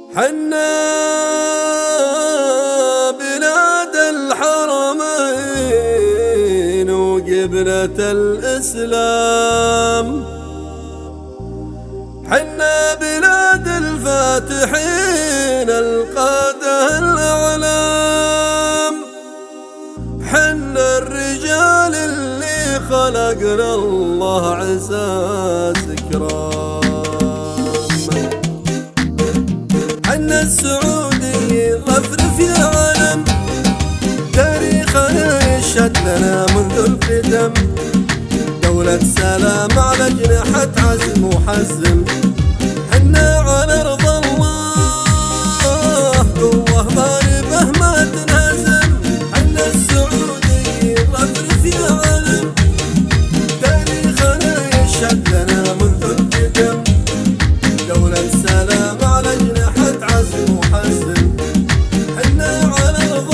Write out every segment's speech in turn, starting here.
حنا بلاد الحرمين وقبلة الإسلام، حنا بلاد الفاتحين القادة الأعلام، حنا الرجال اللي خلقنا الله عزاز كرام، حنا السعوديين رفرف يا علم، تاريخنا يشهد لنا منذ القدم، دولة سلام على أجنحة عزم وحزم، حنا على أرض الله قوة ضاربة ما تنهزم، حنا السعوديين رفرف يا علم، تاريخنا يشهد لنا منذ القدم، دولة سلام على أجنحة عزم وحزم، حنا على أرض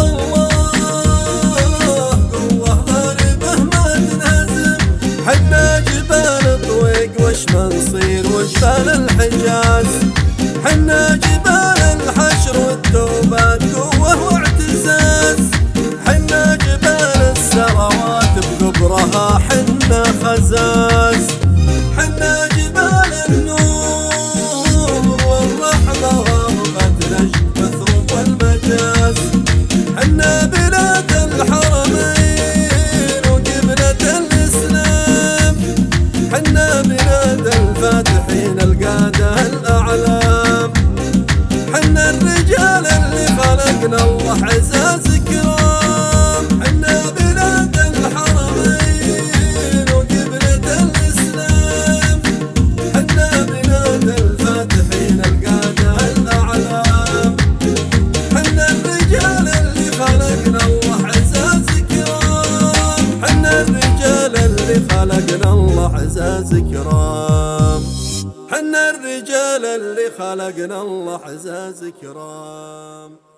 الله قوة ضاربة ما تنهزم، حنا جبال طويق وش منصير وجبال الحجاز، حنا جبال الحشر والتوبات قوة واعتزاز، حنا جبال السروات بقبرها حنا خزاز، حنا جبال النور والرحمة وغابة نجد مثروب والمجاز، حنا بلاد الحرمين وقبلة الإسلام، حنا بلاد الفاتحين القادة الأعلام، حنا الرجال اللي خلقنا الله عزاز كرام، حنا بلاد الحرمين وقبلة الإسلام، حنا بلاد الفاتحين القادة الأعلام، حنا الرجال اللي خلقنا الله عزاز كرام، حنا الرجال اللي خلقنا الله عزاز كرام، حنا الرجال اللي خلقنا الله عزاز كرام.